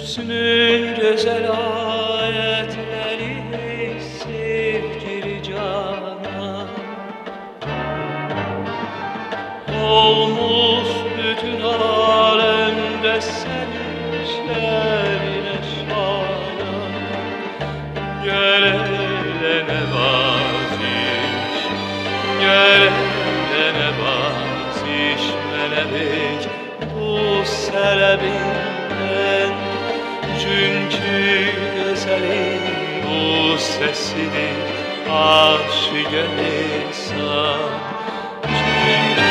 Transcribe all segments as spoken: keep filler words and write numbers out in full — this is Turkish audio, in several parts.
Hüsnün güzel ayetleri sevgili canan, olmuş bütün alemde senin şerine şanan. Gel eyle vaziş, gel eyle vaziş melebik bu selebinden. Çünkü güzelin bu sesidir aşık-ı insan. Çünkü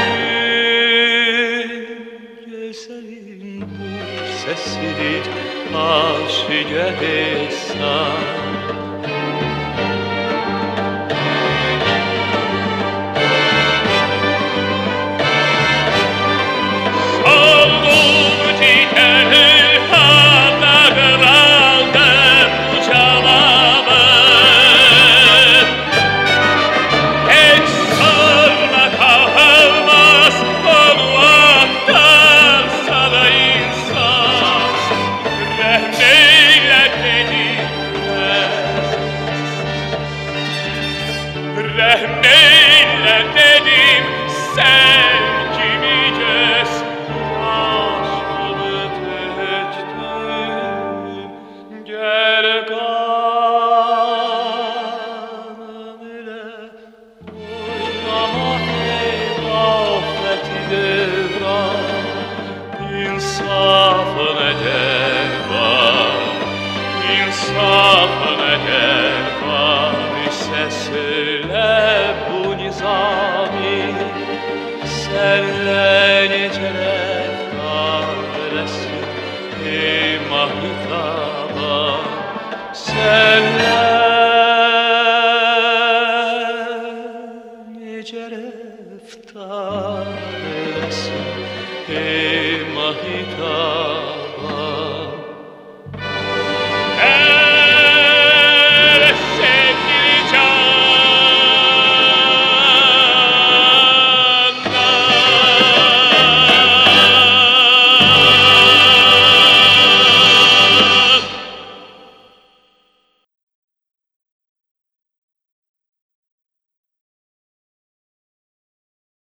güzelin bu sesidir aşık-ı insan. Rahmeyle dedim sen.